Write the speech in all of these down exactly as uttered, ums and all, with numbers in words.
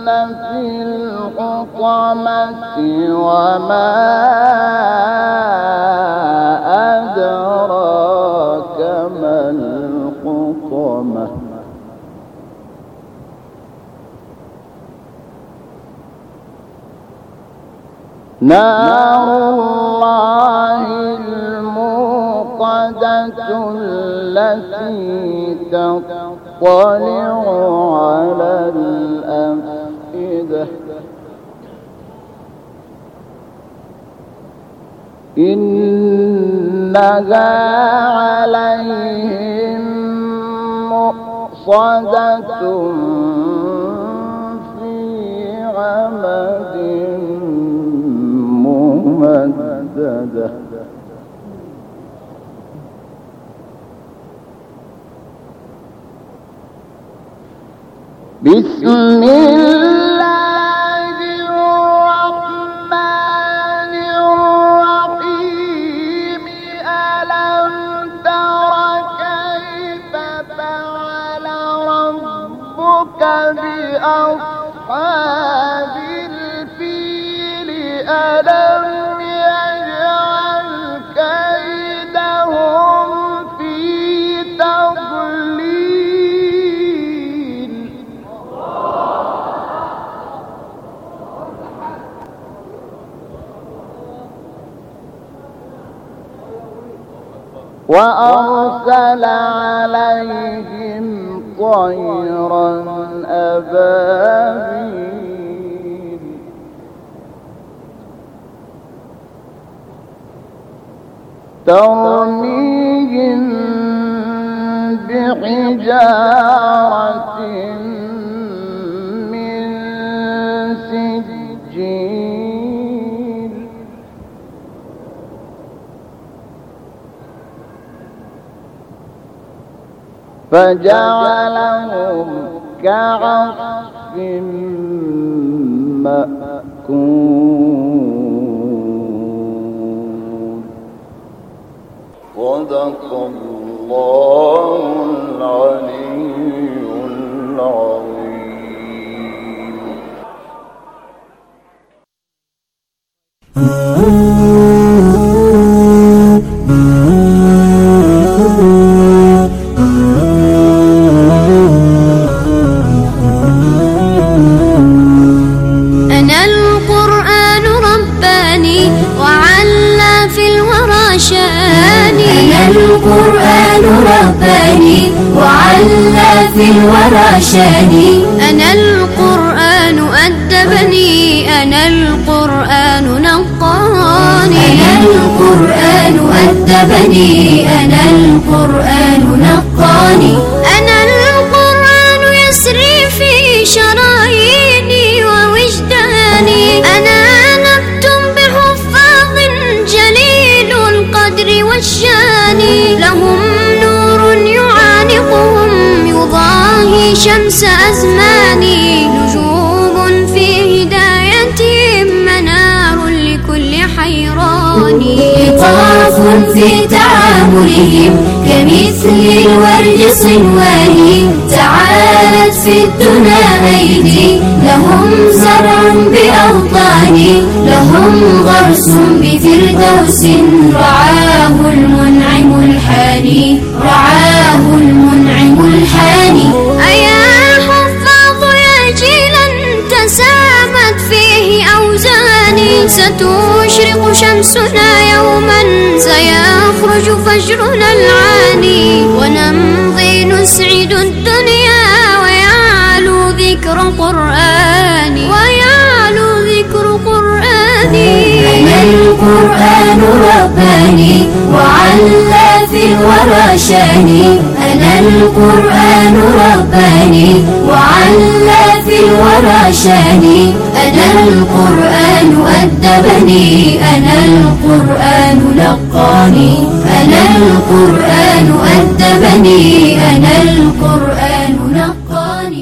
في الحطمة وما أدراك ما الحطمة نار الله الموقدة التي تطلع على الأفئدة إنها عليهم مؤصدة في عمد ممددة بسم الله الرحمن الرحيم ألم تر كيف فعل ربك بأصحاب الفيل ألم يجعل كيدهم في تضليل وأرسل عليهم طيرا أبابيل ترميهم بحجارة من سجيل فجعلهم كعصف مأكول صدق الله العلي العظيم. أنا القرآن رباني وعلى في الورى شاني أنا القرآن رباني وعلى في الورى شاني أنا القرآن أدبني أنا القرآن نقاني أنا القرآن أدبني أنا القرآن نقاني أنا القرآن يسري في شراييني ووجداني أنا نبت بحفاظ جليل القدر والشان لهم نور يعانقهم يضاهي شمس أزماني نجوم في هدايتهم منار لكل حيران لطاف في تعاملهم كمثل الورد صنواني تعالت في الدنا أيدي لهم زرع بأوطاني لهم غرس بفردوس رعاه المنعم الحاني رعاه المنعم الحاني أيا حفاظ يا جيلا تسامت فيه أوزاني ستشرق شمسنا يوما سيخرج فجرنا العاني ونمضي نسعد الدنيا ويعلو ذكر قرآني ويعلو ذكر قرآني أنا القرآن رباني وعلى في الورى شاني أنا القرآن رباني وعلى في الورى شاني أنا القرآن أدبني أنا القرآن لقاني أنا القرآن أدبني أنا القرآن لقاني.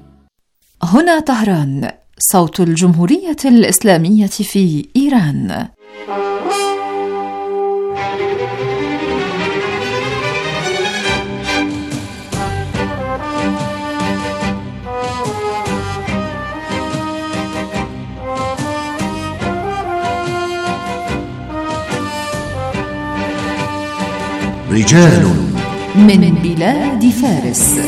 هنا طهران صوت الجمهورية الإسلامية في إيران. رجال من بلاد فارس.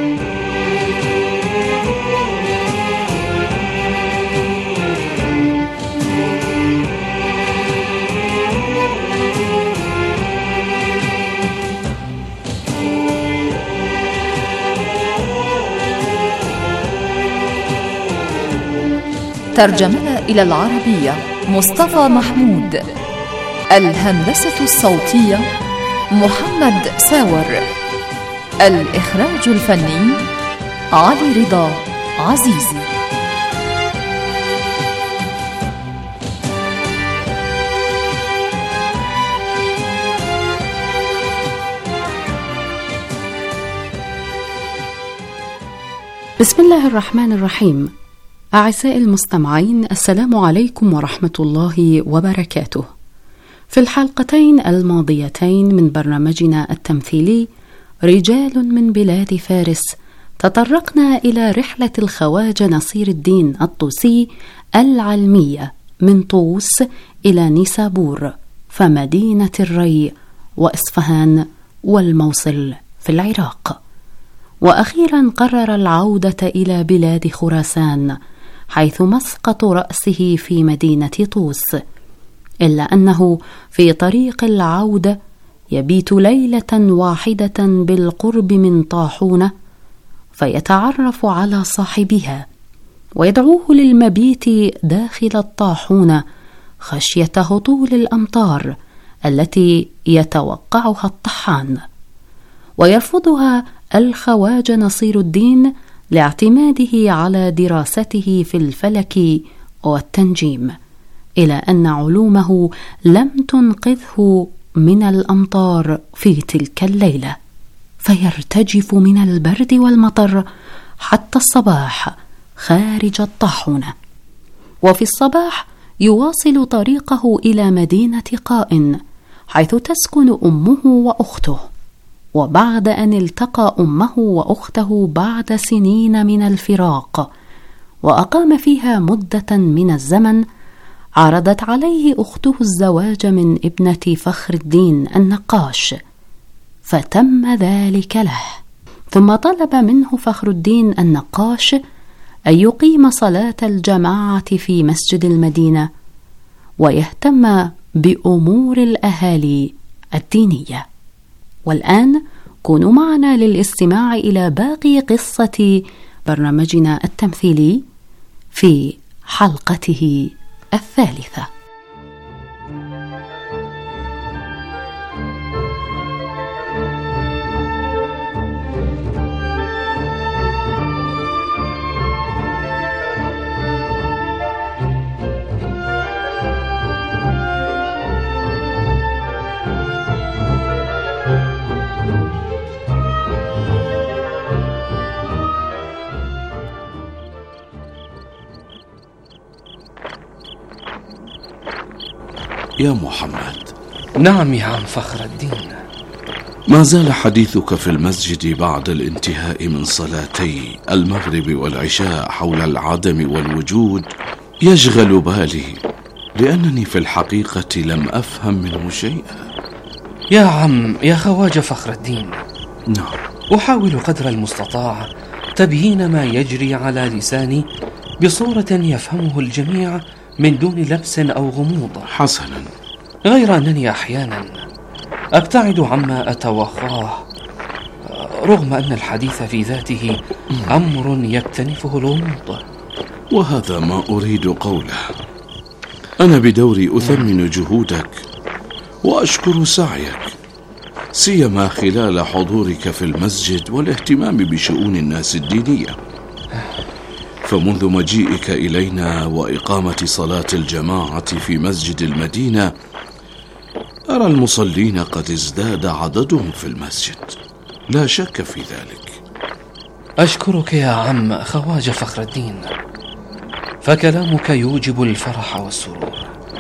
ترجمة إلى العربية مصطفى محمود. الهندسة الصوتية محمد ساور. الإخراج الفني علي رضا عزيزي. بسم الله الرحمن الرحيم. أعزائي المستمعين، السلام عليكم ورحمة الله وبركاته. في الحلقتين الماضيتين من برنامجنا التمثيلي رجال من بلاد فارس، تطرقنا إلى رحلة الخواجة نصير الدين الطوسي العلمية من طوس إلى نيسابور، فمدينة الري وإصفهان والموصل في العراق. وأخيرا قرر العودة إلى بلاد خراسان، حيث مسقط رأسه في مدينة طوس، إلا أنه في طريق العودة يبيت ليلة واحدة بالقرب من طاحونة، فيتعرف على صاحبها ويدعوه للمبيت داخل الطاحونة خشية هطول الأمطار التي يتوقعها الطحان، ويرفضها الخواجة نصير الدين لاعتماده على دراسته في الفلك والتنجيم، إلى أن علومه لم تنقذه من الأمطار في تلك الليلة، فيرتجف من البرد والمطر حتى الصباح خارج الطاحونة. وفي الصباح يواصل طريقه إلى مدينة قائن، حيث تسكن أمه وأخته. وبعد أن التقى أمه وأخته بعد سنين من الفراق وأقام فيها مدة من الزمن، عرضت عليه أخته الزواج من ابنة فخر الدين النقاش، فتم ذلك له. ثم طلب منه فخر الدين النقاش أن يقيم صلاة الجماعة في مسجد المدينة ويهتم بأمور الأهالي الدينية. والآن كونوا معنا للاستماع إلى باقي قصة برنامجنا التمثيلي في حلقته الثالثة. يا محمد. نعم يا عم فخر الدين. ما زال حديثك في المسجد بعد الانتهاء من صلاتي المغرب والعشاء حول العدم والوجود يشغل بالي، لأنني في الحقيقة لم أفهم منه شيئا. يا عم يا خواجة فخر الدين، نعم، أحاول قدر المستطاع تبيين ما يجري على لساني بصورة يفهمه الجميع من دون لبس أو غموض. حسنا، غير أنني أحيانا أبتعد عما أتوخاه، رغم أن الحديث في ذاته أمر يكتنفه الغموض. وهذا ما أريد قوله. أنا بدوري أثمن جهودك وأشكر سعيك، سيما خلال حضورك في المسجد والاهتمام بشؤون الناس الدينية. فمنذ مجيئك إلينا وإقامة صلاة الجماعة في مسجد المدينة، أرى المصلين قد ازداد عددهم في المسجد، لا شك في ذلك. أشكرك يا عم خواجة فخر الدين، فكلامك يوجب الفرح والسرور.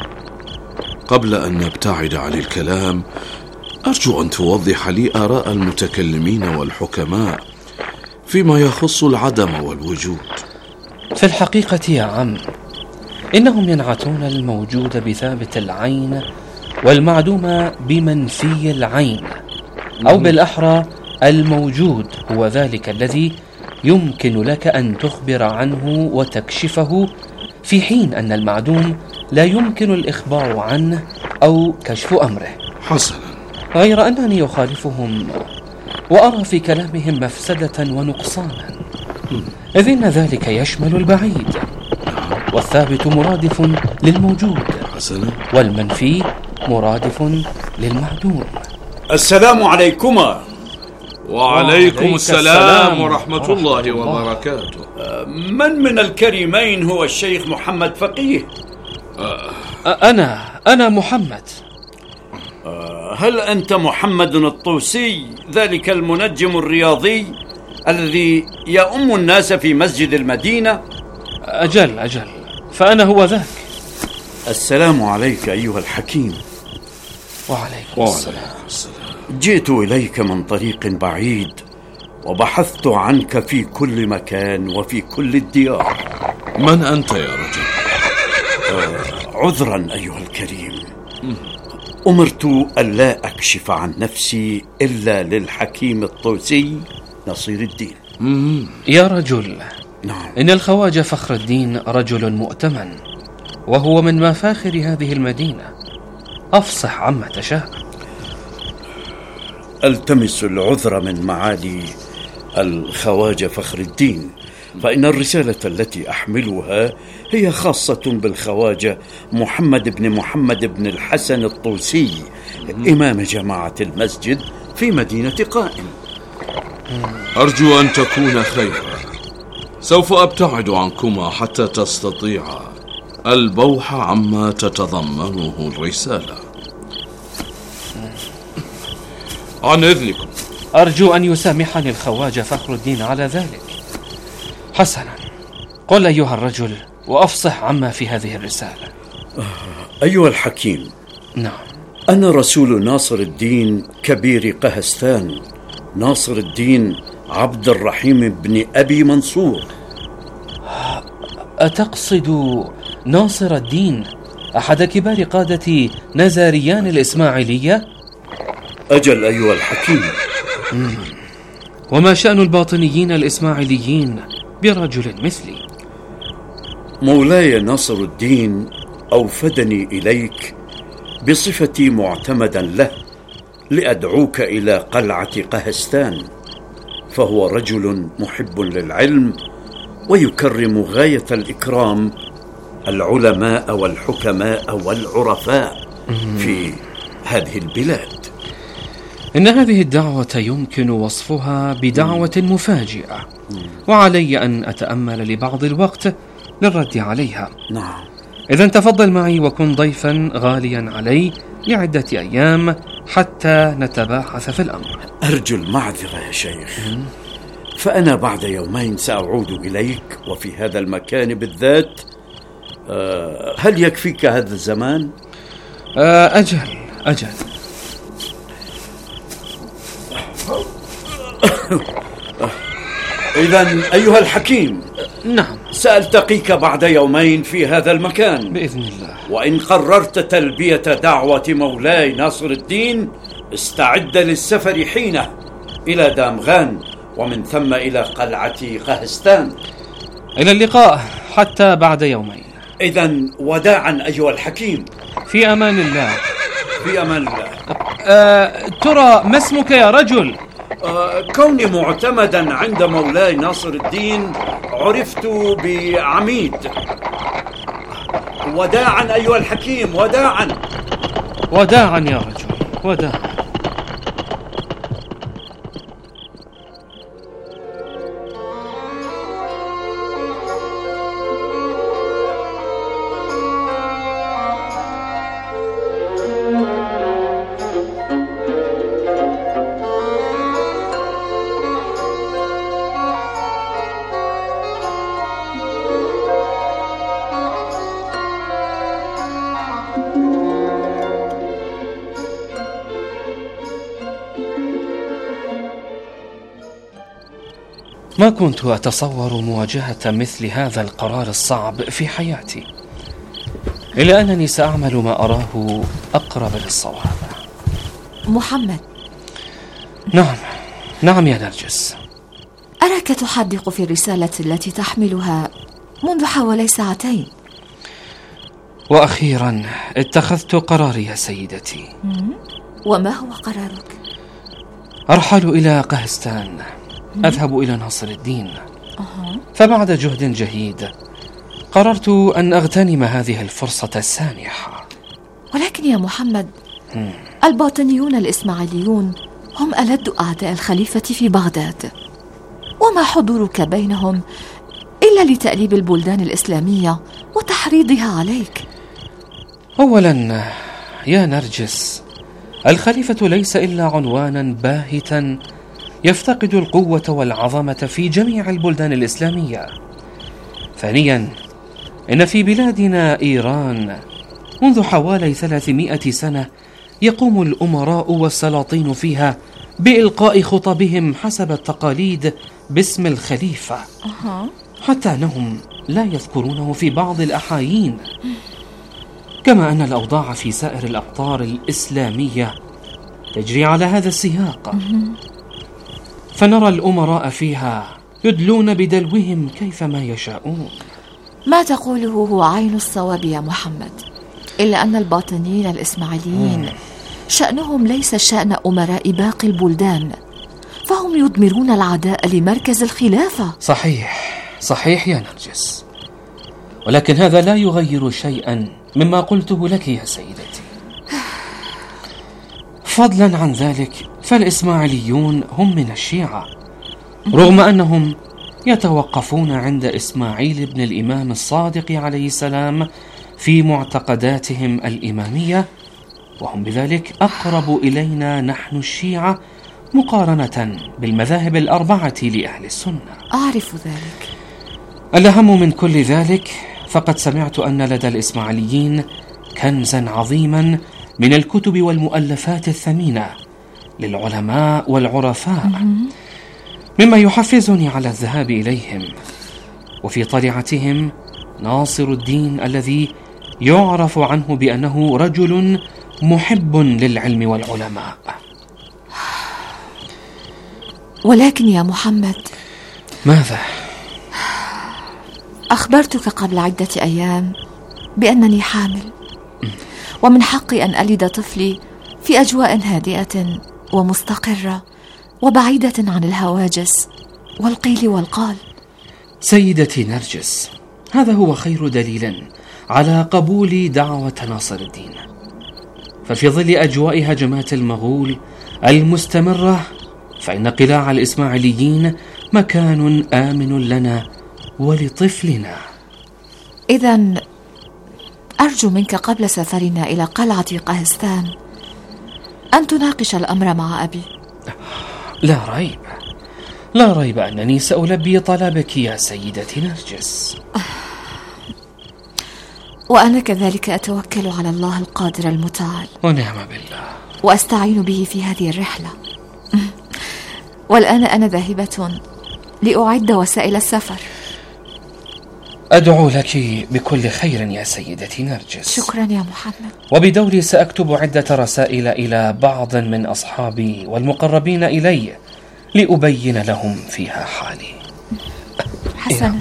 قبل أن نبتعد عن الكلام، أرجو أن توضح لي آراء المتكلمين والحكماء فيما يخص العدم والوجود. في الحقيقة يا عم، إنهم ينعتون الموجود بثابت العين والمعدوم بمنفي العين، أو بالأحرى الموجود هو ذلك الذي يمكن لك أن تخبر عنه وتكشفه، في حين أن المعدوم لا يمكن الإخبار عنه أو كشف أمره. حسنا. غير أنني أخالفهم وأرى في كلامهم مفسدة ونقصانا، إذ إن ذلك يشمل البعيد، والثابت مرادف للموجود، حسنا، والمنفي مرادف للمعدوم. السلام عليكما. وعليكم السلام ورحمة الله وبركاته. من من الكريمين هو الشيخ محمد فقيه؟ أنا أنا محمد. هل أنت محمد الطوسي، ذلك المنجم الرياضي الذي يؤم الناس في مسجد المدينة؟ أجل أجل، فأنا هو ذاك. السلام عليك أيها الحكيم. وعليكم السلام. جئت إليك من طريق بعيد، وبحثت عنك في كل مكان وفي كل الديار. من أنت يا رجل؟ آه عذرا أيها الكريم، أمرت ألا أكشف عن نفسي إلا للحكيم الطوسي نصير الدين. يا رجل، نعم. إن الخواجة فخر الدين رجل مؤتمن، وهو من مفاخر هذه المدينة. أفصح عما تشاء. ألتمس العذر من معالي الخواجة فخر الدين، فإن الرسالة التي أحملها هي خاصة بالخواجة محمد بن محمد بن الحسن الطوسي، إمام جماعة المسجد في مدينة قائم. أرجو أن تكون خيرا. سوف أبتعد عنكما حتى تستطيعا البوح عما تتضمنه الرسالة. عن إذنكم. أرجو أن يسامحني الخواجة فخر الدين على ذلك. حسنا، قل أيها الرجل وأفصح عما في هذه الرسالة. أيها الحكيم، نعم، أنا رسول ناصر الدين كبير قهستان، ناصر الدين عبد الرحيم بن أبي منصور. أتقصد ناصر الدين أحد كبار قادة نزاريان الإسماعيلية؟ أجل أيها الحكيم. مم. وما شأن الباطنيين الإسماعيليين برجل مثلي؟ مولاي ناصر الدين أوفدني إليك بصفتي معتمدا له لأدعوك إلى قلعة قهستان، فهو رجل محب للعلم ويكرم غاية الإكرام العلماء والحكماء والعرفاء في هذه البلاد. إن هذه الدعوة يمكن وصفها بدعوة مفاجئة، وعلي أن أتأمل لبعض الوقت للرد عليها. نعم. إذن تفضل معي وكن ضيفا غاليا علي لعدة أيام حتى نتباحث في الأمر. أرجو المعذرة يا شيخ، فأنا بعد يومين سأعود إليك وفي هذا المكان بالذات. أه هل يكفيك هذا الزمان؟ أه أجل أجل. إذن أيها الحكيم، نعم، سألتقيك بعد يومين في هذا المكان بإذن الله. وإن قررت تلبية دعوة مولاي ناصر الدين استعد للسفر حينه إلى دامغان، ومن ثم إلى قلعة قهستان. إلى اللقاء حتى بعد يومين. إذن وداعا أيها الحكيم. في أمان الله. في أمان الله. أه ترى ما اسمك يا رجل؟ أه كوني معتمدا عند مولاي ناصر الدين عرفت بعميد. وداعا أيها الحكيم، وداعا. وداعا يا رجل، وداعا. ما كنت أتصور مواجهة مثل هذا القرار الصعب في حياتي، إلا أنني سأعمل ما أراه أقرب للصواب. محمد، نعم نعم يا نرجس. أراك تحدق في الرسالة التي تحملها منذ حوالي ساعتين. وأخيرا اتخذت قراري يا سيدتي. وما هو قرارك؟ أرحل إلى قهستان، أذهب إلى ناصر الدين. فبعد جهد جهيد قررت أن أغتنم هذه الفرصة السانحة. ولكن يا محمد، الباطنيون الإسماعيليون هم ألد أعداء الخليفة في بغداد، وما حضورك بينهم إلا لتأليب البلدان الإسلامية وتحريضها عليك. أولا يا نرجس، الخليفة ليس إلا عنوانا باهتا يفتقد القوة والعظمة في جميع البلدان الإسلامية. ثانيا، إن في بلادنا إيران منذ حوالي ثلاثمائة سنة يقوم الأمراء والسلاطين فيها بإلقاء خطبهم حسب التقاليد باسم الخليفة، حتى أنهم لا يذكرونه في بعض الأحايين. كما أن الأوضاع في سائر الأقطار الإسلامية تجري على هذا السياق، فنرى الأمراء فيها يدلون بدلوهم كيفما يشاءون. ما تقوله هو عين الصواب يا محمد، إلا أن الباطنيين الإسماعيليين شأنهم ليس شأن أمراء باقي البلدان، فهم يضمرون العداء لمركز الخلافة. صحيح صحيح يا نرجس، ولكن هذا لا يغير شيئا مما قلته لك يا سيدتي. فضلا عن ذلك فالإسماعيليون هم من الشيعة، رغم أنهم يتوقفون عند إسماعيل بن الإمام الصادق عليه السلام في معتقداتهم الإمامية، وهم بذلك أقرب إلينا نحن الشيعة مقارنة بالمذاهب الأربعة لأهل السنة. أعرف ذلك. الأهم من كل ذلك، فقد سمعت أن لدى الإسماعيليين كنزا عظيما من الكتب والمؤلفات الثمينة للعلماء والعرفاء، مما يحفزني على الذهاب إليهم. وفي طليعتهم ناصر الدين الذي يعرف عنه بأنه رجل محب للعلم والعلماء. ولكن يا محمد، ماذا؟ أخبرتك قبل عدة أيام بأنني حامل، ومن حقي أن ألد طفلي في أجواء هادئة ومستقرة وبعيدة عن الهواجس والقيل والقال. سيدتي نرجس، هذا هو خير دليل على قبول دعوة ناصر الدين. ففي ظل أجواء هجمات المغول المستمرة، فإن قلاع الإسماعيليين مكان آمن لنا ولطفلنا. إذن أرجو منك قبل سفرنا إلى قلعة قهستان أن تناقش الأمر مع أبي. لا ريب لا ريب أنني سألبي طلبك يا سيدتي نرجس. وأنا كذلك أتوكل على الله القادر المتعال، ونعم بالله، وأستعين به في هذه الرحلة. والآن أنا ذاهبة لأعد وسائل السفر. أدعو لك بكل خير يا سيدتي نرجس. شكرا يا محمد. وبدوري سأكتب عدة رسائل إلى بعض من أصحابي والمقربين إلي لأبين لهم فيها حالي. حسنا.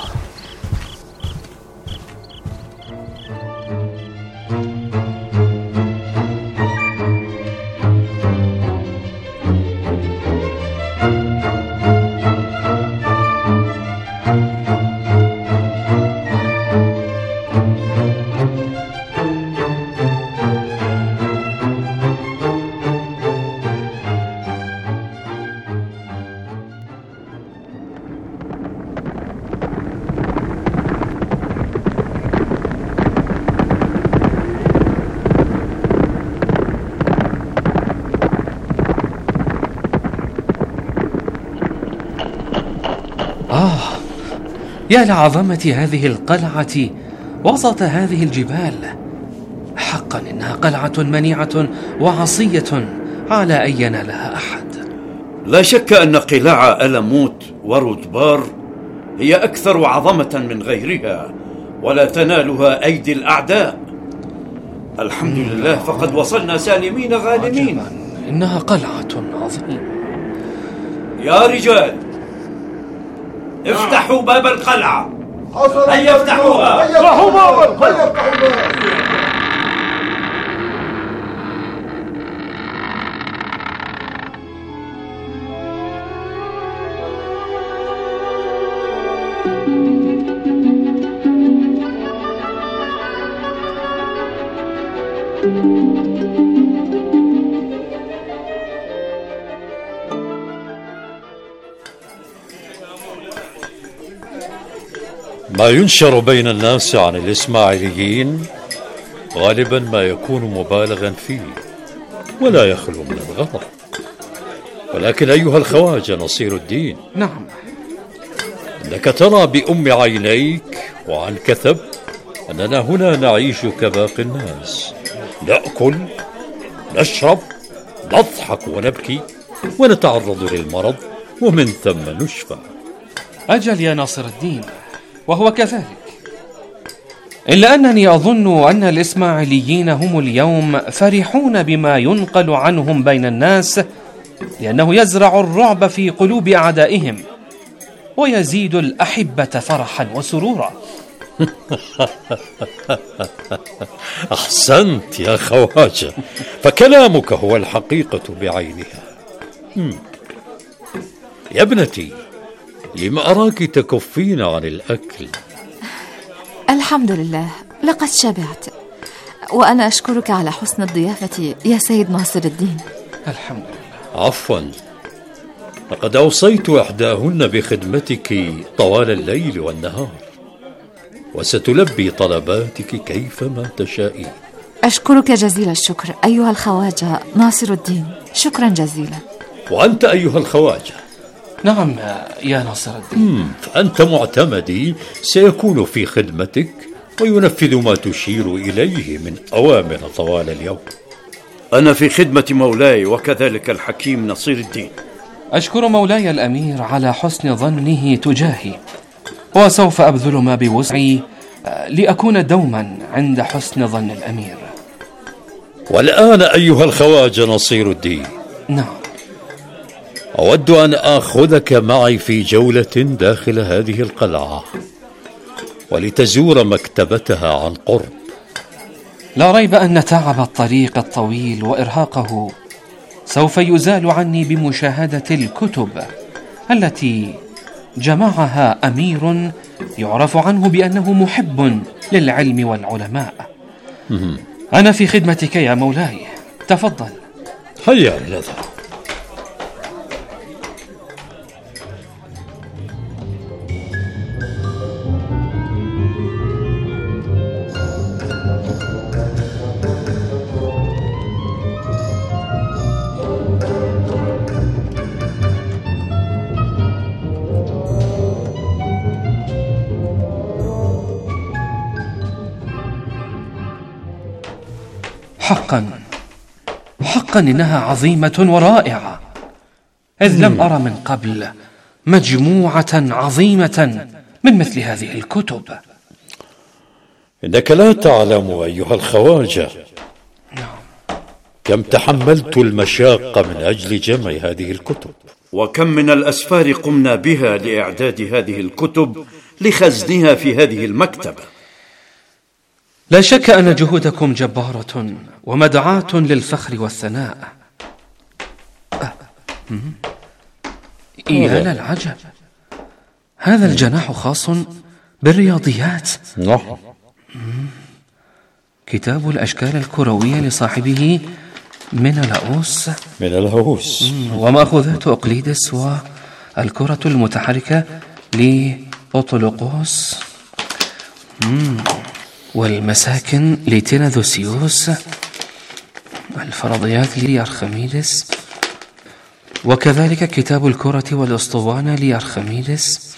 آه يا لعظمة هذه القلعة وسط هذه الجبال. حقا إنها قلعة منيعة وعصية على أن ينالها أحد. لا شك أن قلاع ألموت ورودبار هي أكثر عظمة من غيرها، ولا تنالها أيدي الأعداء. الحمد لله، فقد وصلنا سالمين غانمين. إنها قلعة عظيمة. يا رجال، افتحوا باب القلعة. هيا افتحوها. افتحوا باب القلعة. ما ينشر بين الناس عن الإسماعيليين غالبا ما يكون مبالغا فيه ولا يخلو من الغلط، ولكن أيها الخواجة نصير الدين، نعم، إنك ترى بأم عينيك وعن كثب أننا هنا نعيش كباقي الناس، نأكل، نشرب، نضحك ونبكي، ونتعرض للمرض، ومن ثم نشفى. أجل يا ناصر الدين، وهو كذلك، إلا أنني أظن أن الإسماعيليين هم اليوم فرحون بما ينقل عنهم بين الناس، لأنه يزرع الرعب في قلوب أعدائهم ويزيد الأحبة فرحا وسرورا. أحسنت يا خواجة، فكلامك هو الحقيقة بعينها. يا ابنتي، لما أراك تكفين عن الأكل؟ الحمد لله، لقد شبعت، وأنا أشكرك على حسن الضيافة يا سيد ناصر الدين. الحمد لله. عفوا، لقد أوصيت إحداهن بخدمتك طوال الليل والنهار، وستلبي طلباتك كيفما تشائين. أشكرك جزيل الشكر أيها الخواجة ناصر الدين، شكرا جزيلا. وأنت أيها الخواجة؟ نعم يا ناصر الدين. فأنت معتمدي سيكون في خدمتك وينفذ ما تشير إليه من أوامر طوال اليوم. أنا في خدمة مولاي وكذلك الحكيم نصير الدين. أشكر مولاي الأمير على حسن ظنه تجاهي، وسوف أبذل ما بوسعي لأكون دوما عند حسن ظن الأمير. والآن أيها الخواجة نصير الدين، نعم، أود أن آخذك معي في جولة داخل هذه القلعة ولتزور مكتبتها عن قرب. لا ريب أن تعب الطريق الطويل وإرهاقه سوف يزال عني بمشاهدة الكتب التي جمعها أمير يعرف عنه بأنه محب للعلم والعلماء. أنا في خدمتك يا مولاي، تفضل. هيا لذا. حقا حقا إنها عظيمة ورائعة، إذ لم أرى من قبل مجموعة عظيمة من مثل هذه الكتب. إنك لا تعلم أيها الخواجة كم تحملت المشاق من أجل جمع هذه الكتب، وكم من الأسفار قمنا بها لإعداد هذه الكتب لخزنها في هذه المكتبة. لا شك أن جهودكم جبارة ومدعاة للفخر والثناء. أه. يا للعجب، هذا الجناح خاص بالرياضيات. نعم. كتاب الأشكال الكروية لصاحبه من الهوس من الهوس ومأخوذات أقليدس، والكرة المتحركة لأوطولوقوس، والمساكن لتيناذوسيوس، الفرضيات لأرخميدس، وكذلك كتاب الكرة والأسطوانة لأرخميدس،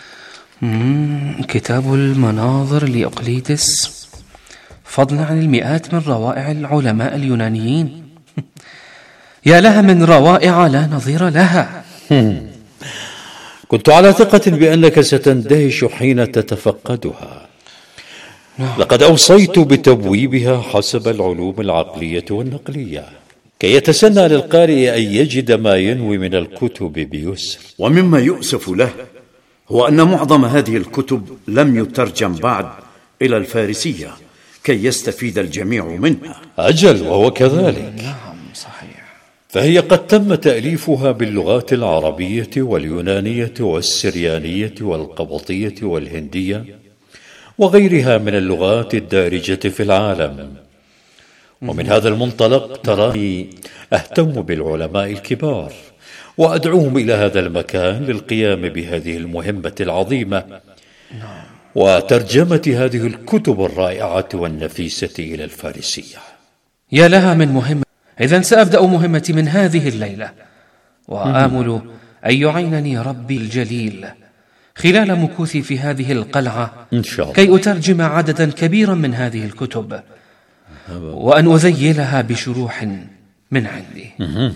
كتاب المناظر لأقليدس، فضلا عن المئات من روائع العلماء اليونانيين. يا لها من روائع لا نظير لها. كنت على ثقة بأنك ستندهش حين تتفقدها. لقد أوصيت بتبويبها حسب العلوم العقلية والنقلية. كي يتسنى للقارئ أن يجد ما ينوي من الكتب بيسر. ومما يؤسف له هو أن معظم هذه الكتب لم يترجم بعد إلى الفارسية كي يستفيد الجميع منها. أجل، وهو كذلك. نعم صحيح. فهي قد تم تأليفها باللغات العربية واليونانية والسريانية والقبطية والهندية وغيرها من اللغات الدارجة في العالم. ومن هذا المنطلق تراني أهتم بالعلماء الكبار وأدعوهم إلى هذا المكان للقيام بهذه المهمة العظيمة وترجمة هذه الكتب الرائعة والنفيسة إلى الفارسية. يا لها من مهمة. إذن سأبدأ مهمتي من هذه الليلة، وآمل أن يعينني ربي الجليل خلال مكوثي في هذه القلعة إن شاء الله كي أترجم عددا كبيرا من هذه الكتب وأن أذيلها بشروح من عندي.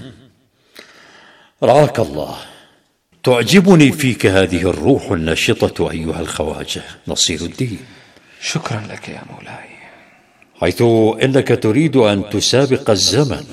رعاك الله. تعجبني فيك هذه الروح النشطة أيها الخواجة نصير الدين. شكرا لك يا مولاي. حيث إنك تريد أن تسابق الزمن.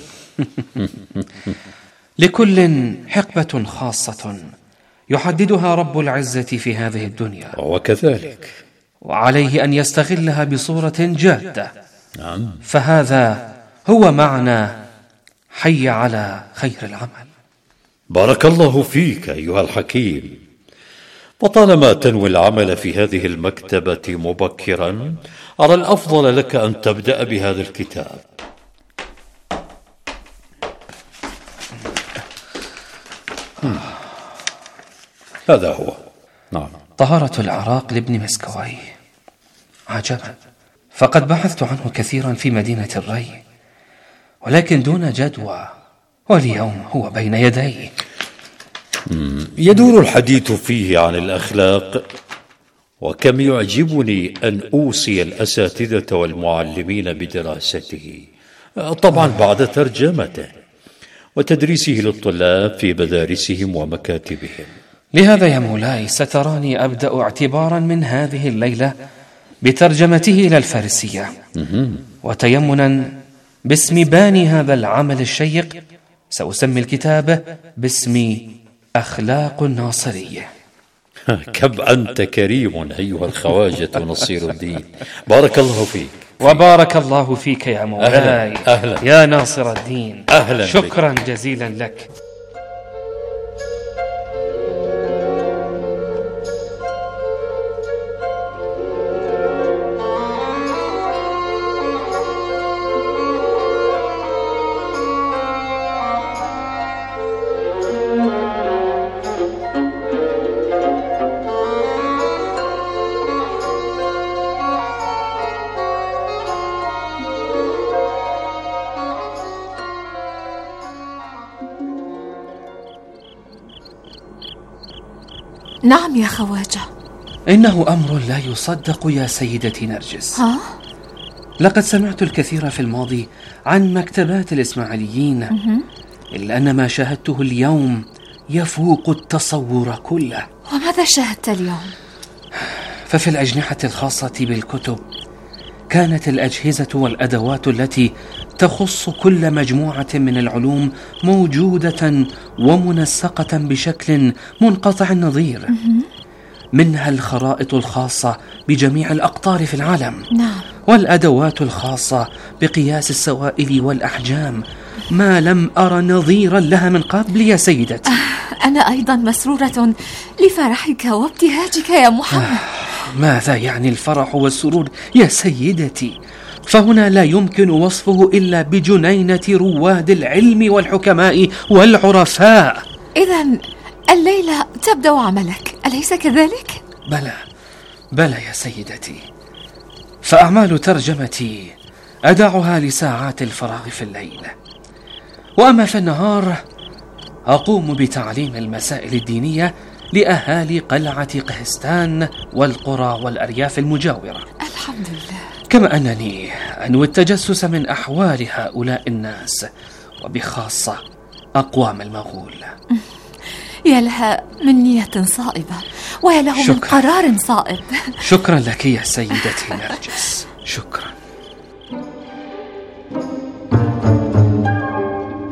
لكل حقبة خاصة يحددها رب العزة في هذه الدنيا، وكذلك وعليه أن يستغلها بصورة جادة. نعم. فهذا هو معنى حي على خير العمل. بارك الله فيك أيها الحكيم. وطالما تنوي العمل في هذه المكتبة مبكرا، أرى الأفضل لك أن تبدأ بهذا الكتاب. هذا هو. نعم. طهارة العراق لابن مسكوي. عجبا، فقد بحثت عنه كثيرا في مدينة الري ولكن دون جدوى، واليوم هو بين يدي. يدور الحديث فيه عن الأخلاق، وكم يعجبني أن أوصي الأساتذة والمعلمين بدراسته، طبعا بعد ترجمته وتدريسه للطلاب في مدارسهم ومكاتبهم. لهذا يا مولاي ستراني أبدأ اعتبارا من هذه الليلة بترجمته إلى الفارسية، وتيمنا باسم باني هذا العمل الشيق سأسمي الكتاب باسم أخلاق الناصرية. كم أنت كريم أيها الخواجة نصير الدين. بارك الله فيك. وبارك الله فيك يا مولاي. أهلا. أهلا. يا ناصر الدين. أهلا. شكرا بك. جزيلا لك. نعم يا خواجة. إنه أمر لا يصدق يا سيدتي نرجس. ها؟ لقد سمعت الكثير في الماضي عن مكتبات الإسماعيليين، إلا أن ما شاهدته اليوم يفوق التصور كله. وماذا شاهدت اليوم؟ ففي الأجنحة الخاصة بالكتب كانت الأجهزة والأدوات التي تخص كل مجموعة من العلوم موجودة ومنسقة بشكل منقطع النظير، منها الخرائط الخاصة بجميع الأقطار في العالم. نعم. والأدوات الخاصة بقياس السوائل والأحجام، ما لم أرى نظيرا لها من قبل يا سيدتي. آه أنا أيضا مسرورة لفرحك وابتهاجك يا محمد. آه ماذا يعني الفرح والسرور يا سيدتي؟ فهنا لا يمكن وصفه إلا بجنينة رواد العلم والحكماء والعرفاء. إذن الليلة تبدأ عملك، أليس كذلك؟ بلى بلى يا سيدتي، فأعمال ترجمتي أدعها لساعات الفراغ في الليل، وأما في النهار أقوم بتعليم المسائل الدينية لأهالي قلعة قهستان والقرى والأرياف المجاورة. الحمد لله. كما أنني أنوي التجسس من أحوال هؤلاء الناس، وبخاصة أقوام المغول. يا لها من نية صائبة، ويا له من قرار صائب. شكرا لك يا سيدتي نرجس، شكرا.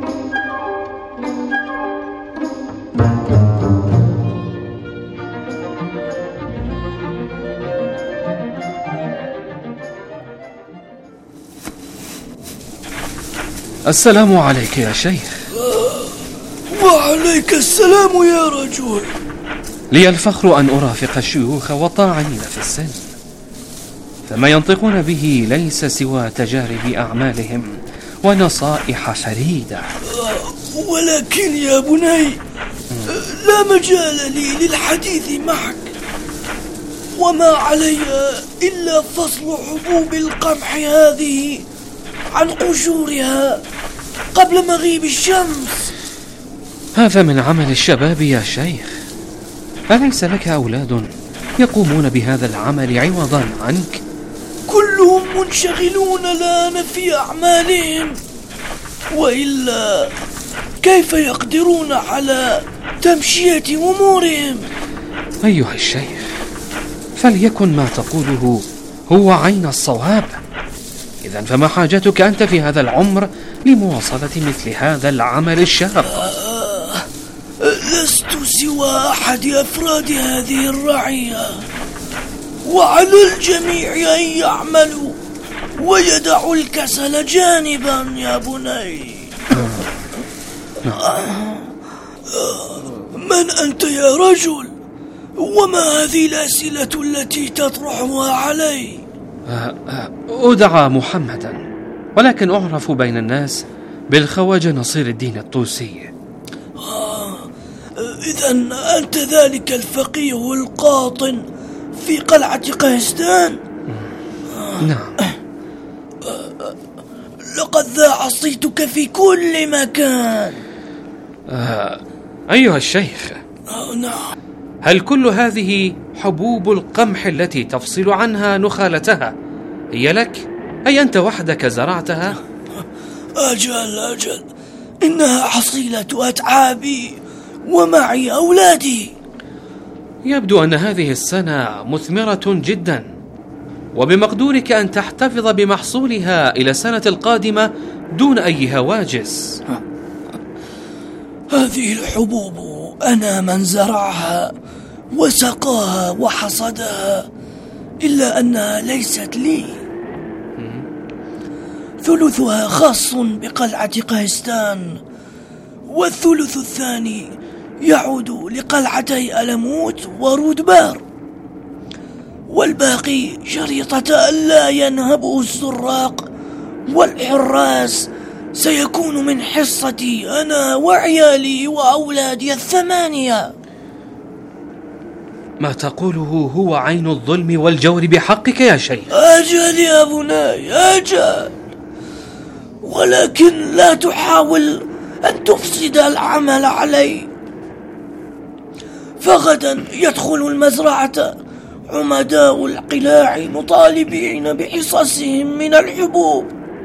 السلام عليك يا شيخ. وعليك السلام يا رجل. لي الفخر أن أرافق الشيوخ والطاعنين في السن، فما ينطقون به ليس سوى تجارب أعمالهم ونصائح فريدة. ولكن يا بني لا مجال لي للحديث معك، وما علي إلا فصل حبوب القمح هذه عن قشورها قبل مغيب الشمس. هذا من عمل الشباب يا شيخ، أليس لك أولاد يقومون بهذا العمل عوضا عنك؟ كلهم منشغلون الآن في أعمالهم، وإلا كيف يقدرون على تمشية أمورهم؟ أيها الشيخ، فليكن ما تقوله هو عين الصواب. إذن فما حاجتك أنت في هذا العمر لمواصلة مثل هذا العمل الشاق؟ آه، لست سوى أحد أفراد هذه الرعية، وعلى الجميع أن يعملوا ويدعوا الكسل جانبا يا بني. من أنت يا رجل؟ وما هذه الأسئلة التي تطرحها علي؟ أدعى محمدا، ولكن أعرف بين الناس بالخواجة نصير الدين الطوسي. آه، إذن أنت ذلك الفقيه القاطن في قلعة قهستان؟ آه. نعم. آه، لقد ذاع صيتك في كل مكان. آه. أيها الشيخ، آه نعم. هل كل هذه حبوب القمح التي تفصل عنها نخالتها هي لك؟ أي أنت وحدك زرعتها؟ أجل أجل، إنها حصيلة أتعابي ومعي أولادي. يبدو أن هذه السنة مثمرة جدا، وبمقدورك أن تحتفظ بمحصولها إلى السنة القادمة دون أي هواجس. هذه الحبوب أنا من زرعها وسقاها وحصدها، إلا أنها ليست لي. ثلثها خاص بقلعة قهستان، والثلث الثاني يعود لقلعتي ألموت ورودبار، والباقي شريطة ألا ينهبه السراق والحراس سيكون من حصتي أنا وعيالي وأولادي الثمانية. ما تقوله هو عين الظلم والجور بحقك يا شيخ. أجل يا بني أجل، ولكن لا تحاول أن تفسد العمل علي، فغدا يدخل المزرعة عمداء القلاع مطالبين بحصصهم من الحبوب.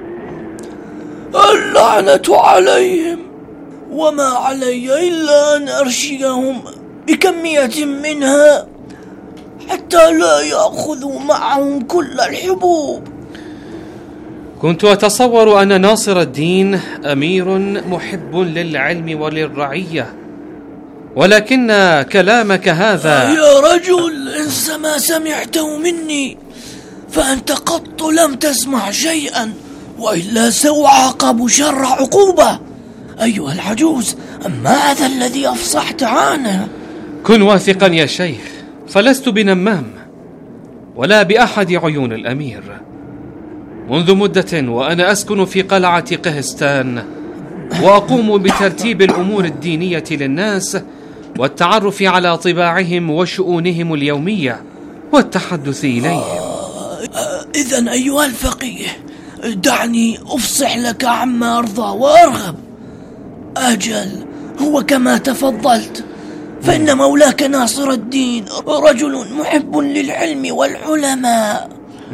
اللعنة عليهم، وما علي إلا أن أرشيهم بكمية منها حتى لا يأخذوا معهم كل الحبوب. كنت أتصور أن ناصر الدين أمير محب للعلم وللرعية، ولكن كلامك هذا... يا رجل، انس ما سمعته مني، فأنت قط لم تسمع شيئا، وإلا سأعاقب شر عقوبة. أيها العجوز، ماذا الذي أفصحت عنه؟ كن واثقا يا شيخ، فلست بنمام ولا بأحد عيون الأمير. منذ مدة وأنا أسكن في قلعة قهستان، وأقوم بترتيب الأمور الدينية للناس والتعرف على طباعهم وشؤونهم اليومية والتحدث إليهم. إذن أيها الفقيه، دعني أفصح لك عما أرضى وأرغب. أجل، هو كما تفضلت، فإن مولاك ناصر الدين رجل محب للعلم والعلماء،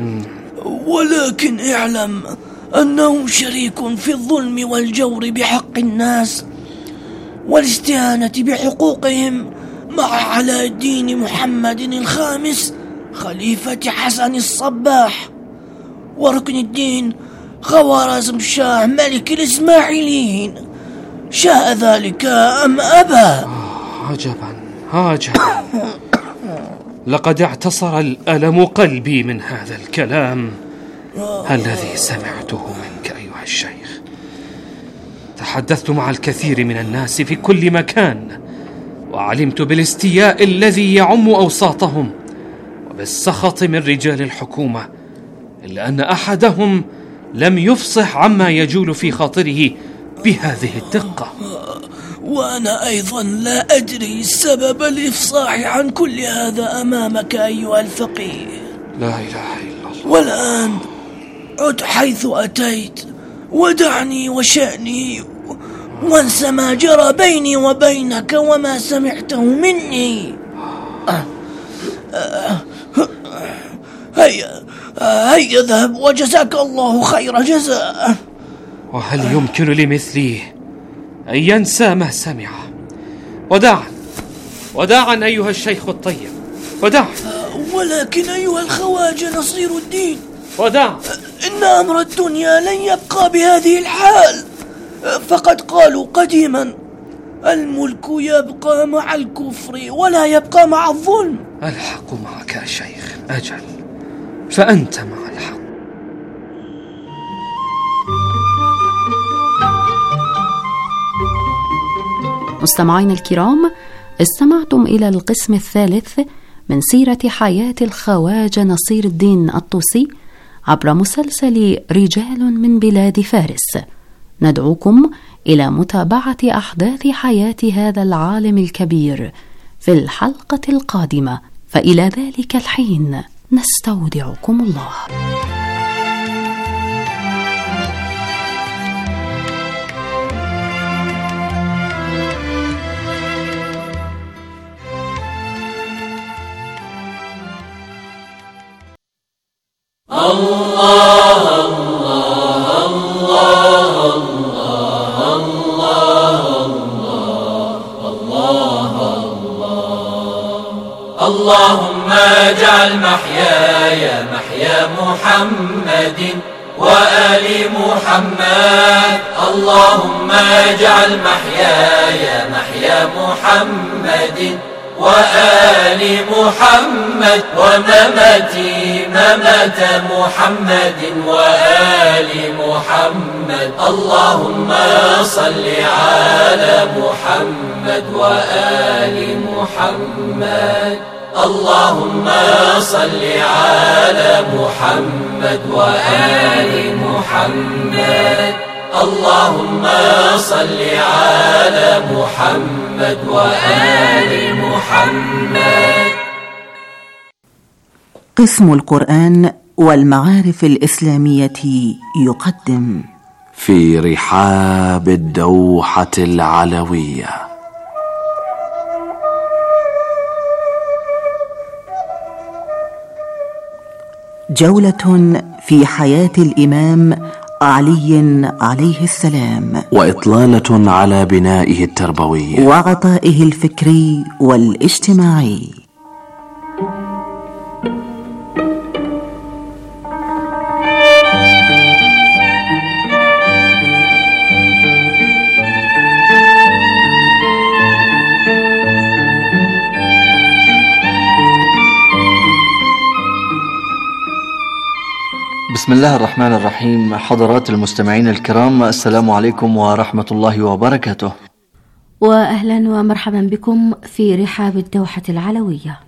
ولكن اعلم أنه شريك في الظلم والجور بحق الناس والاستهانة بحقوقهم مع علاء الدين محمد الخامس خليفة حسن الصباح وركن الدين خوارزم شاه ملك الإسماعيليين. شاء ذلك أم أبى؟ عجبا عجبا، لقد اعتصر الألم قلبي من هذا الكلام الذي سمعته منك أيها الشيخ. تحدثت مع الكثير من الناس في كل مكان، وعلمت بالاستياء الذي يعم أوساطهم وبالسخط من رجال الحكومة، إلا أن أحدهم لم يفصح عما يجول في خاطره بهذه الدقة. وأنا أيضا لا أدري سبب الإفصاح عن كل هذا أمامك أيها الفقيه. لا إله إلا الله. والآن عد حيث أتيت، ودعني وشأني، وانسى ما جرى بيني وبينك وما سمعته مني. هيا هيا اذهب، وجزاك الله خير جزاء. وهل يمكن لمثلي أن ينسى ما سمع؟ وداعا وداعا أيها الشيخ الطيب، وداعا. ولكن أيها الخواجة نصير الدين، وداعا، إن أمر الدنيا لن يبقى بهذه الحال، فقد قالوا قديما: الملك يبقى مع الكفر ولا يبقى مع الظلم. الحق معك يا شيخ، أجل، فأنت مع الحق. مستمعين الكرام، استمعتم إلى القسم الثالث من سيرة حياة الخواجة نصير الدين الطوسي عبر مسلسل رجال من بلاد فارس. ندعوكم إلى متابعة أحداث حياة هذا العالم الكبير في الحلقة القادمة، فإلى ذلك الحين نستودعكم الله. الله الله الله الله الله. اللهم اجعل محياي محيا محمد وآل محمد. اللهم اجعل محياي محيا محمد وآل محمد، ومماتي ممات محمد وآل محمد. اللهم صل على محمد وآل محمد. اللهم صل على محمد وآل محمد. اللهم صل على محمد وآل محمد. قسم القرآن والمعارف الإسلامية يقدم في رحاب الدوحة العلوية جولة في حياة الإمام علي عليه السلام، وإطلالة على بنائه التربوي وعطائه الفكري والاجتماعي. بسم الله الرحمن الرحيم. حضرات المستمعين الكرام، السلام عليكم ورحمة الله وبركاته، وأهلا ومرحبا بكم في رحاب الدوحة العلوية.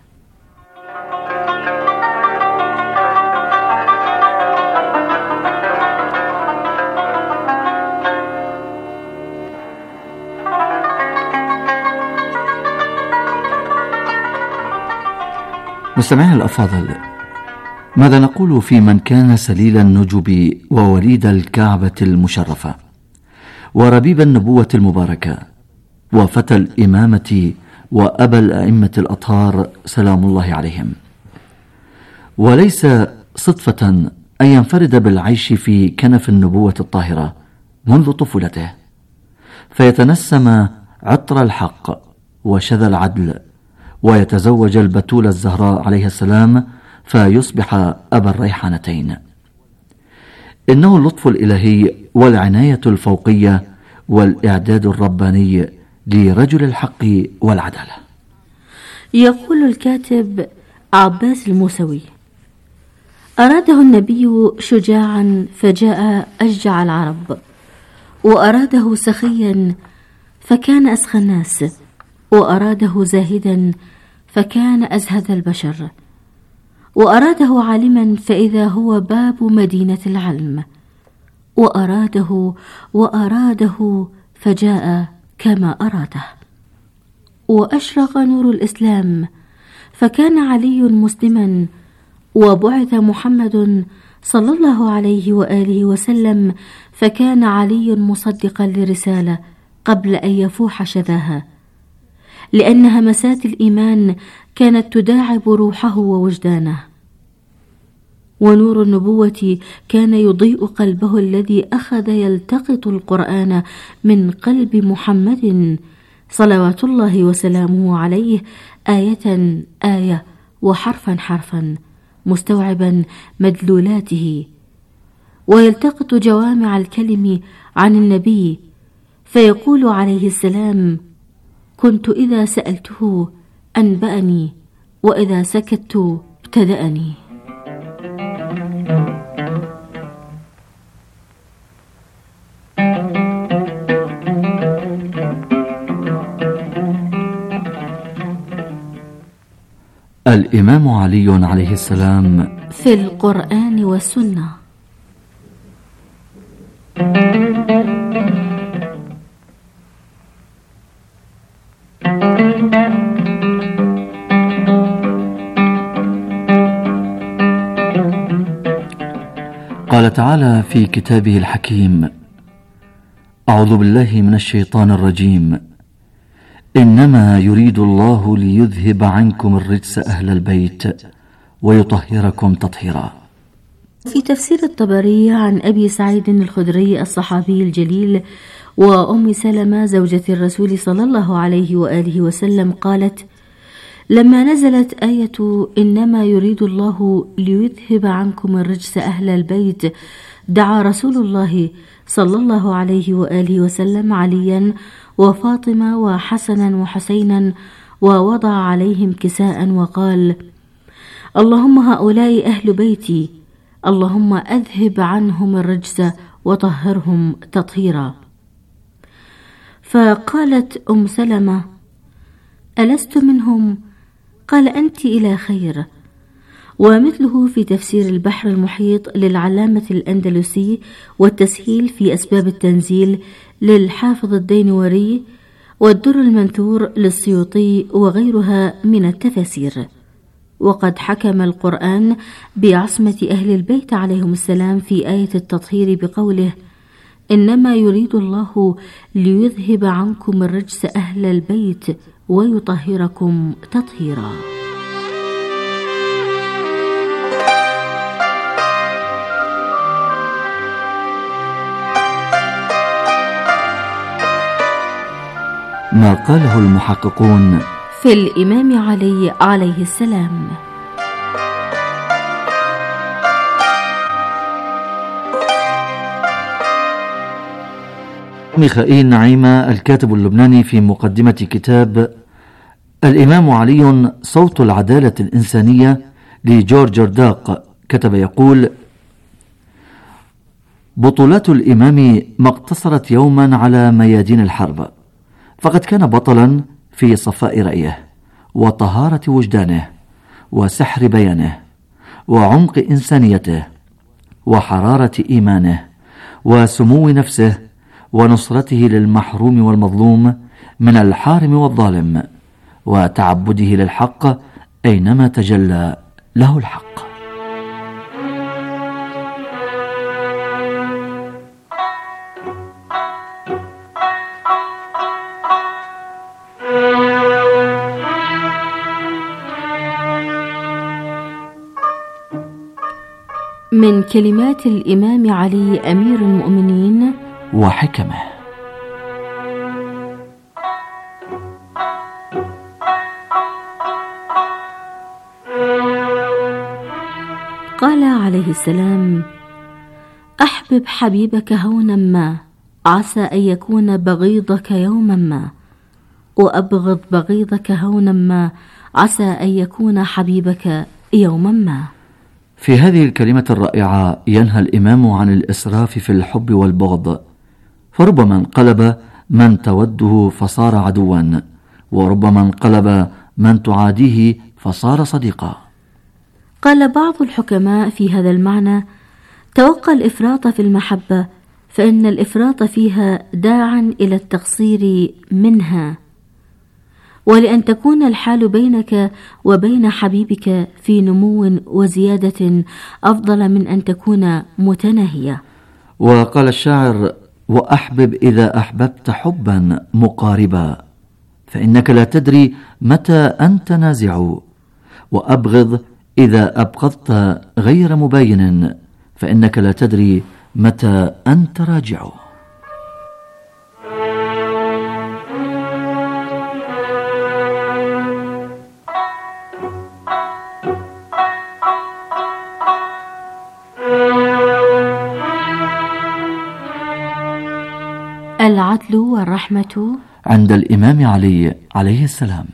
مستمعين الأفاضل، ماذا نقول في من كان سليل النجب ووليد الكعبة المشرفة وربيب النبوة المباركة وفتى الإمامة وأبا الأئمة الأطهار سلام الله عليهم؟ وليس صدفة أن ينفرد بالعيش في كنف النبوة الطاهرة منذ طفولته، فيتنسم عطر الحق وشذا العدل، ويتزوج البتول الزهراء عليه السلام فيصبح أبا الريحانتين. إنه اللطف الإلهي والعناية الفوقية والإعداد الرباني لرجل الحق والعدالة. يقول الكاتب عباس الموسوي: أراده النبي شجاعا فجاء أشجع العرب، وأراده سخيا فكان أسخى الناس، وأراده زاهدا فكان أزهد البشر، وأراده عالما فإذا هو باب مدينة العلم، وأراده وأراده فجاء كما أراده. وأشرق نور الإسلام فكان علي مسلما، وبعث محمد صلى الله عليه وآله وسلم فكان علي مصدقا لرسالة قبل أن يفوح شذاها، لأن همسات الإيمان كانت تداعب روحه ووجدانه، ونور النبوة كان يضيء قلبه الذي أخذ يلتقط القرآن من قلب محمد صلوات الله وسلامه عليه آية آية وحرفا حرفا، مستوعبا مدلولاته، ويلتقط جوامع الكلم عن النبي، فيقول عليه السلام: كنت إذا سألته أنبأني، وإذا سكت ابتدأني. الإمام علي عليه السلام في القرآن والسنة. قال تعالى في كتابه الحكيم: أعوذ بالله من الشيطان الرجيم، إنما يريد الله ليذهب عنكم الرجس أهل البيت ويطهركم تطهيرا. في تفسير الطبري عن أبي سعيد الخدري الصحابي الجليل وأم سلمة زوجة الرسول صلى الله عليه وآله وسلم قالت: لما نزلت آية إنما يريد الله ليذهب عنكم الرجس أهل البيت، دعا رسول الله صلى الله عليه وآله وسلم عليا وفاطمة وحسنا وحسينا، ووضع عليهم كساء وقال: اللهم هؤلاء أهل بيتي، اللهم أذهب عنهم الرجس وطهرهم تطهيرا. فقالت أم سلمة: ألست منهم؟ قال: أنت إلى خير. ومثله في تفسير البحر المحيط للعلامة الأندلسي والتسهيل في أسباب التنزيل للحافظ الدينوري والدر المنثور للسيوطي وغيرها من التفاسير. وقد حكم القرآن بعصمة أهل البيت عليهم السلام في آية التطهير بقوله: إنما يريد الله ليذهب عنكم الرجس أهل البيت ويطهركم تطهيرا. ما قاله المحققون في الإمام علي عليه السلام. ميخائيل نعيمة الكاتب اللبناني في مقدمة كتاب الإمام علي صوت العدالة الإنسانية لجورج جرداق كتب يقول: بطولات الإمام ما اقتصرت يوما على ميادين الحرب، فقد كان بطلا في صفاء رأيه وطهارة وجدانه وسحر بيانه وعمق إنسانيته وحرارة إيمانه وسمو نفسه ونصرته للمحروم والمظلوم من الحارم والظالم وتعبده للحق أينما تجلى له الحق. من كلمات الإمام علي أمير المؤمنين وحكمه: قال عليه السلام: أحبب حبيبك هونا ما عسى أن يكون بغيضك يوما ما، وأبغض بغيضك هونا ما عسى أن يكون حبيبك يوما ما. في هذه الكلمة الرائعة ينهى الإمام عن الإسراف في الحب والبغض، فربما انقلب من توده فصار عدوا، وربما انقلب من تعاديه فصار صديقا. قال بعض الحكماء في هذا المعنى: توقع الإفراط في المحبة، فإن الإفراط فيها داعا إلى التقصير منها، ولأن تكون الحال بينك وبين حبيبك في نمو وزيادة أفضل من أن تكون متناهية. وقال الشاعر: وأحبب إذا أحببت حبا مقاربا، فإنك لا تدري متى أن تنازع، وأبغض إذا أبغضت غير مباين، فإنك لا تدري متى أن تراجع. العدل والرحمة عند الإمام علي عليه السلام.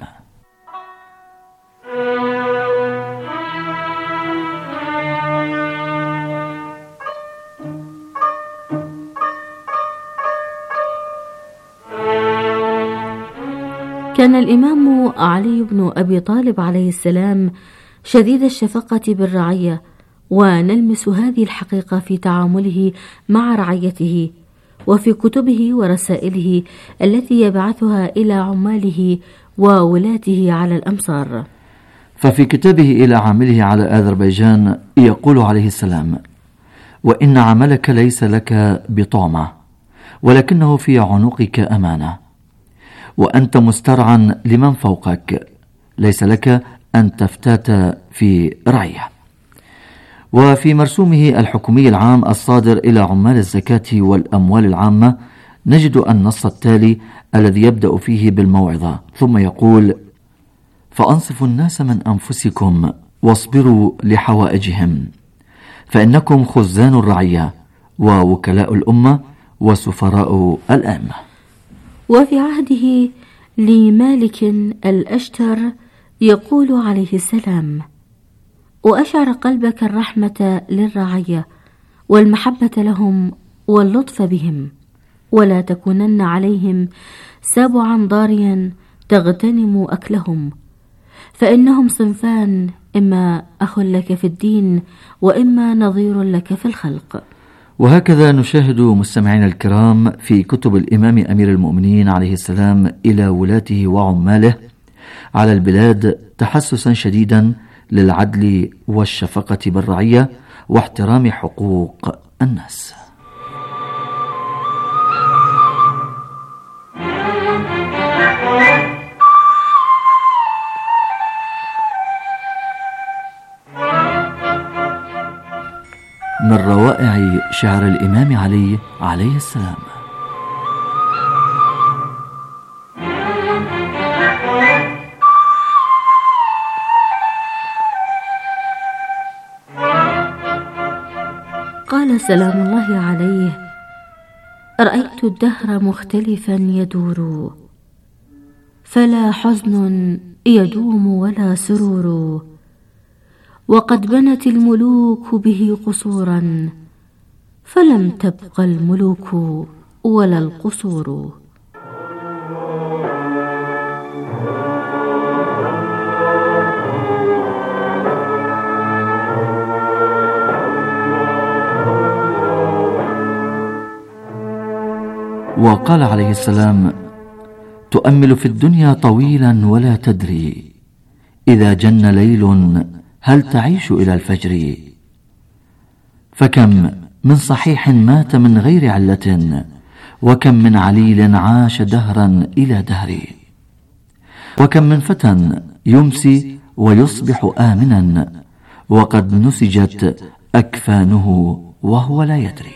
كان الإمام علي بن أبي طالب عليه السلام شديد الشفقة بالرعية، ونلمس هذه الحقيقة في تعامله مع رعيته وفي كتبه ورسائله التي يبعثها إلى عماله وولاته على الأمصار. ففي كتابه إلى عامله على أذربيجان يقول عليه السلام: وإن عملك ليس لك بطعمة، ولكنه في عنقك أمانة، وأنت مسترعا لمن فوقك، ليس لك أن تفتات في رعية. وفي مرسومه الحكومي العام الصادر إلى عمال الزكاة والأموال العامة نجد النص التالي الذي يبدأ فيه بالموعظة، ثم يقول: فأنصفوا الناس من أنفسكم واصبروا لحوائجهم، فإنكم خزان الرعية ووكلاء الأمة وسفراء الأئمة. وفي عهده لمالك الأشتر يقول عليه السلام: وأشعر قلبك الرحمة للرعية والمحبة لهم واللطف بهم، ولا تكونن عليهم سبعا ضاريا تغتنم أكلهم، فإنهم صنفان، إما أخ لك في الدين وإما نظير لك في الخلق. وهكذا نشاهد مستمعين الكرام في كتب الإمام أمير المؤمنين عليه السلام إلى ولاته وعماله على البلاد تحسسا شديدا للعدل والشفقة بالرعية واحترام حقوق الناس. من روائع شعر الإمام علي عليه السلام: قال سلام الله عليه: رأيت الدهر مختلفا يدور، فلا حزن يدوم ولا سرور، وقد بنت الملوك به قصورا، فلم تبق الملوك ولا القصور. وقال عليه السلام: تؤمل في الدنيا طويلا ولا تدري، إذا جن ليل هل تعيش إلى الفجر، فكم من صحيح مات من غير علة، وكم من عليل عاش دهرا إلى دهر، وكم من فتى يمسي ويصبح آمنا، وقد نسجت أكفانه وهو لا يدري.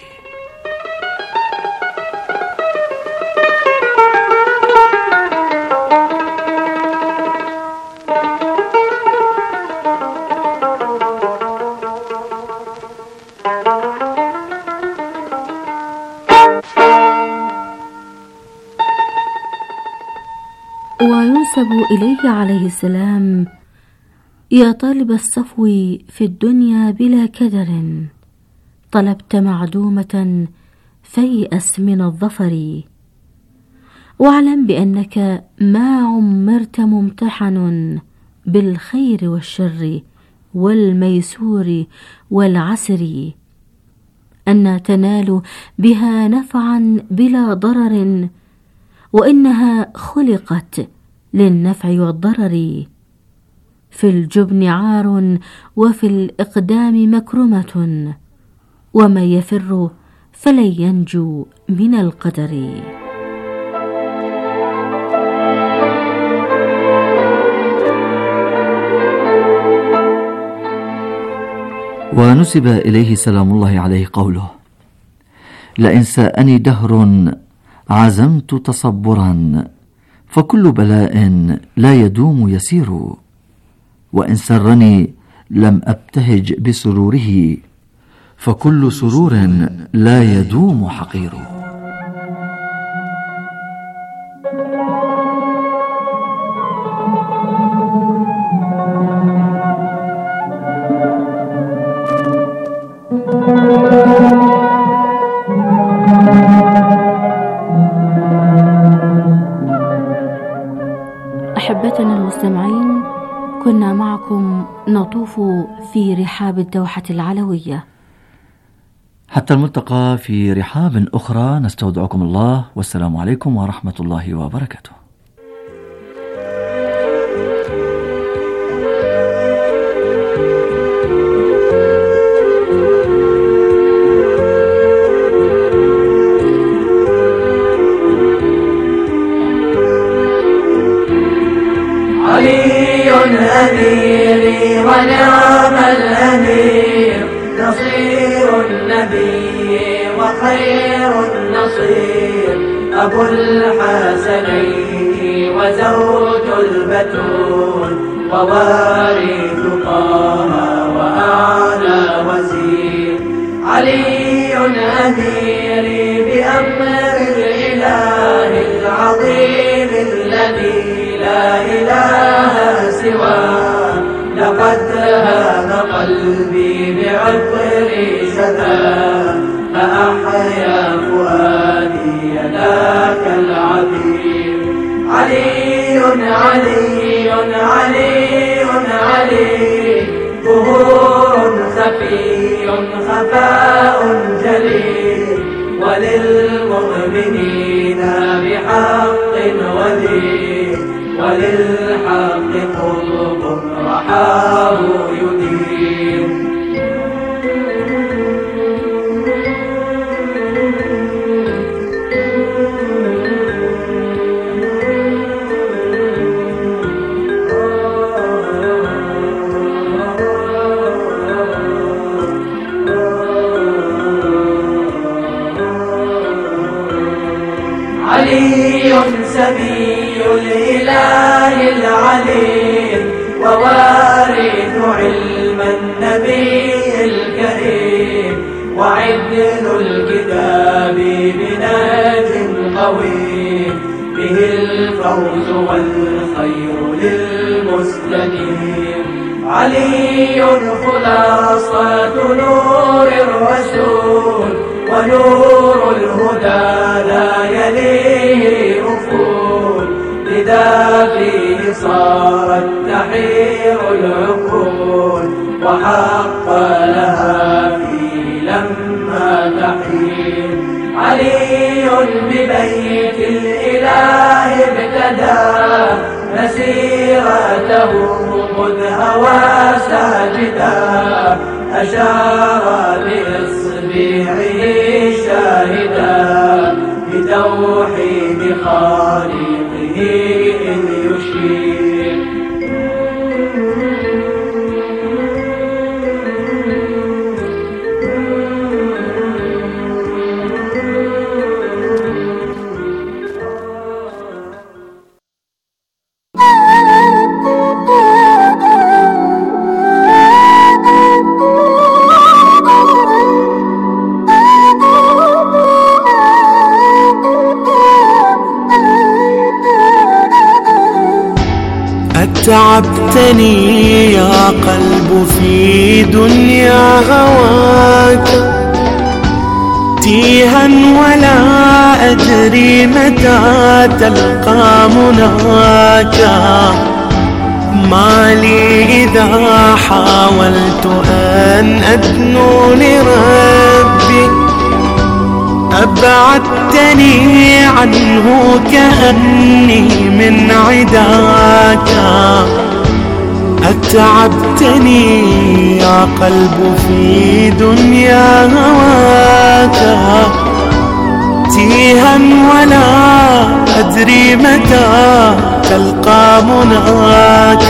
وينسب إليه عليه السلام: يا طالب الصفو في الدنيا بلا كدر، طلبت معدومة فيأس من الظفر. واعلم بأنك ما عمرت ممتحن بالخير والشر والميسور والعسر، أن تنال بها نفعا بلا ضرر، وإنها خلقت للنفع والضرر. في الجبن عار وفي الإقدام مكرمة، وما يفر فلن ينجو من القدر. ونسب إليه سلام الله عليه قوله: لئن ساءني دهر عزمت تصبرا، فكل بلاء لا يدوم يسير، وإن سرني لم أبتهج بسروره، فكل سرور لا يدوم حقير. أحبتنا المستمعين، كنا معكم نطوف في رحاب الدوحة العلوية. حتى الملتقى في رحاب أخرى، نستودعكم الله، والسلام عليكم ورحمة الله وبركاته. أميري ونعم الأمير، نصير النبي وخير النصير، أبو الحسنين وزوج البتول، ووارث طه وأعلى وزير. علي أميري بأمر الإله العظيم الذي لا إله سواه، لقد هاب قلبي بعطر شذاه، فأحيا فؤادي ذاك العبير. علي علي علي علي، ظهور خفي خفاء جليل، وللمؤمنين بحق ولي، وللحق قرب رحاه يدير. علي سبي الإله العليم، ووارث علم النبي الكريم، وعدل الكتاب بناج قويم، به الفوز والخير للمستقيم. علي خلاصة نور الرسول، ونور الهدى لا يليه أفول، لذا فيه صارت تحير العقول، وحق لها فيه لما تحير. علي ببيت الإله ابتدى، مسيرته مذ هوى ساجدا، أشار بإصبعه شاهدا، بتوحيد خالقه إذ يشير. تعبتني يا قلب في دنيا هواك، تيها تيها ولا أدري متى تلقى مناك. ما لي إذا حاولت أن أدنو لربي أبعدتني عنه كأني من عداك. أتعبتني يا قلب في دنيا هواك. تيها ولا أدري متى تلقى مناك.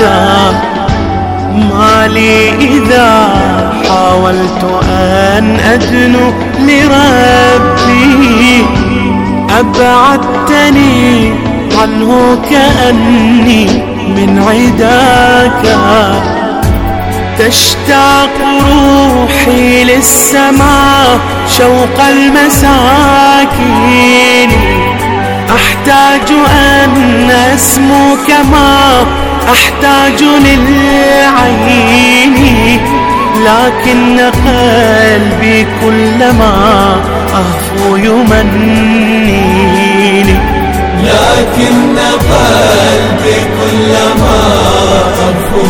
ما لي إذا حاولت أن أدنو لربي أبعدتني عنه كأني من عداك. تشتاق روحي للسماء شوق المساكين. أحتاج أن أسمو كما أحتاج للعين. لكن قلبي كلما أهفو يمنيني. لكن قلبي كلما أهفو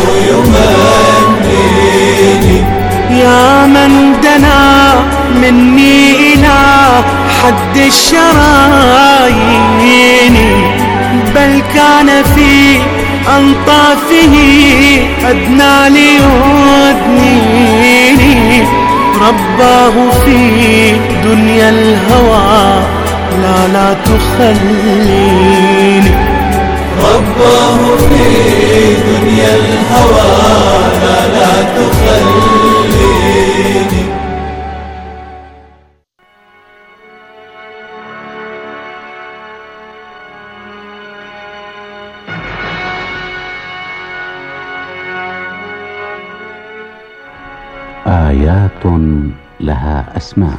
يمنيني. يا من دنا مني إلى حد الشرايين. بل كان في أنطافه أدنى ليدنيني. رباه في دنيا الهوى لا لا تخليني. رباه في دنيا الهوى لا لا تخليني. آيات لها أسماء.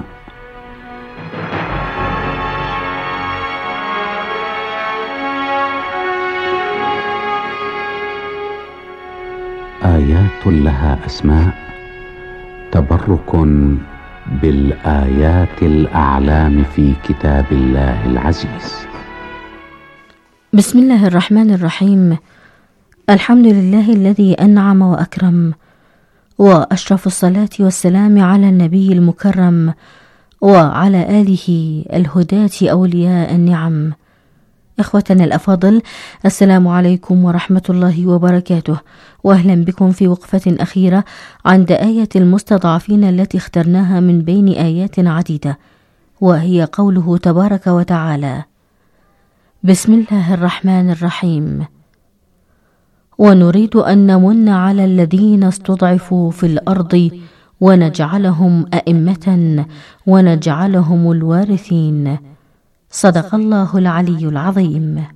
آيات لها أسماء تبرك بالآيات الأعلام في كتاب الله العزيز. بسم الله الرحمن الرحيم. الحمد لله الذي أنعم وأكرم، وأشرف الصلاة والسلام على النبي المكرم وعلى آله الهداة أولياء النعم. إخوتنا الأفاضل، السلام عليكم ورحمة الله وبركاته، وأهلا بكم في وقفة أخيرة عند آية المستضعفين التي اخترناها من بين آيات عديدة، وهي قوله تبارك وتعالى: بسم الله الرحمن الرحيم. ونريد أن نمن على الذين استضعفوا في الأرض ونجعلهم أئمة ونجعلهم الوارثين. صدق الله العلي العظيم.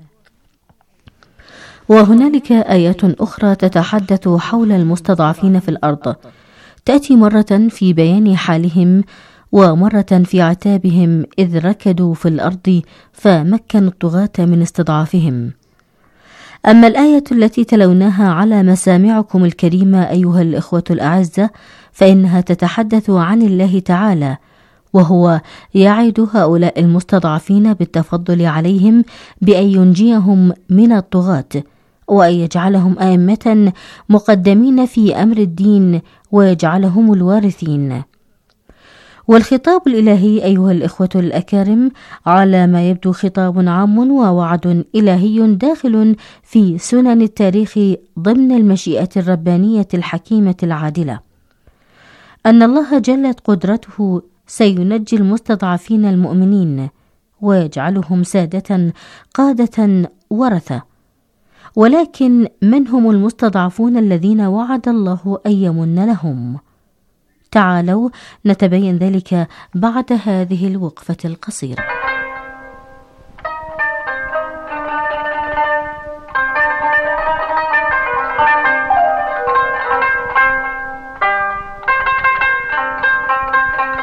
وهنالك آيات أخرى تتحدث حول المستضعفين في الأرض، تأتي مرة في بيان حالهم ومرة في عتابهم إذ ركدوا في الأرض فمكنوا الطغاة من استضعافهم. أما الآية التي تلوناها على مسامعكم الكريمة أيها الإخوة الأعزة، فإنها تتحدث عن الله تعالى، وهو يعد هؤلاء المستضعفين بالتفضل عليهم بأن ينجيهم من الطغاة، وأن يجعلهم أئمة مقدمين في أمر الدين ويجعلهم الوارثين. والخطاب الإلهي أيها الإخوة الأكارم على ما يبدو خطاب عام ووعد إلهي داخل في سنن التاريخ ضمن المشيئة الربانية الحكيمة العادلة، أن الله جلت قدرته سينجي المستضعفين المؤمنين ويجعلهم سادة قادة ورثة. ولكن من هم المستضعفون الذين وعد الله أن يمن لهم؟ تعالوا نتبين ذلك بعد هذه الوقفة القصيرة.